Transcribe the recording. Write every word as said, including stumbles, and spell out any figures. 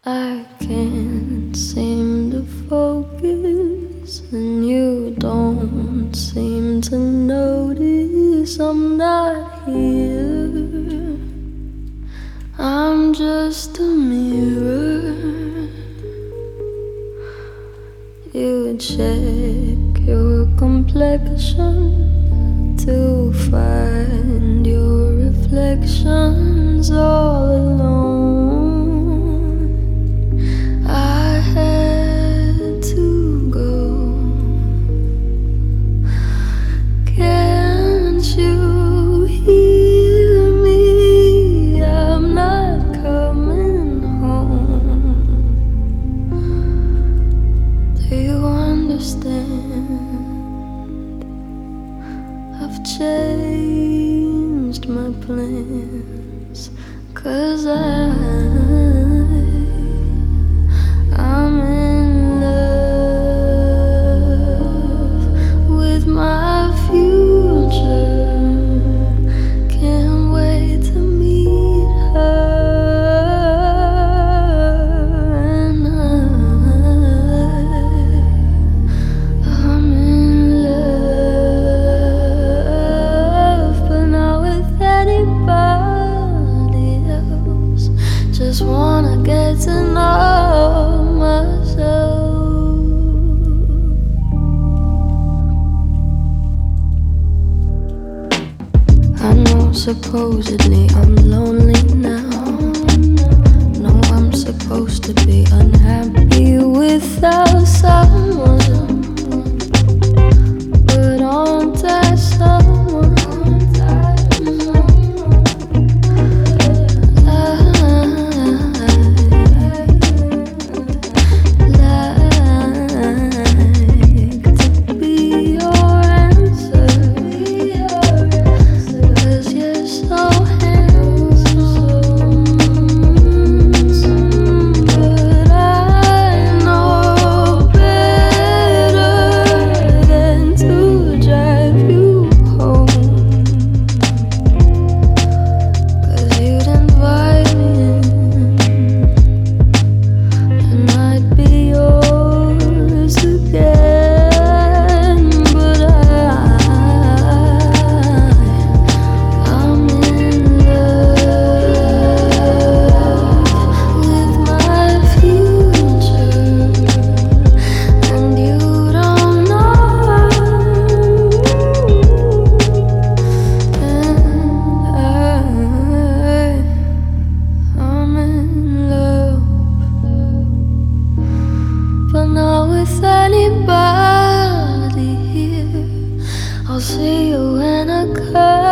I can't seem to focus, and you don't seem to notice I'm not here. I'm just a mirror. You check your complexion to find your reflections all alone. I had to go. Can't you hear me? I'm not coming home. Do you understand? I've changed my plans, 'cause I I'm in love with my future. Can't wait to meet her, and I I'm in love, but not with anybody else. Just wanna get to know myself. I know supposedly I'm lonely now. No, I'm supposed to be unhappy without someone, but aren't I someone? Anybody here? I'll see you when I come.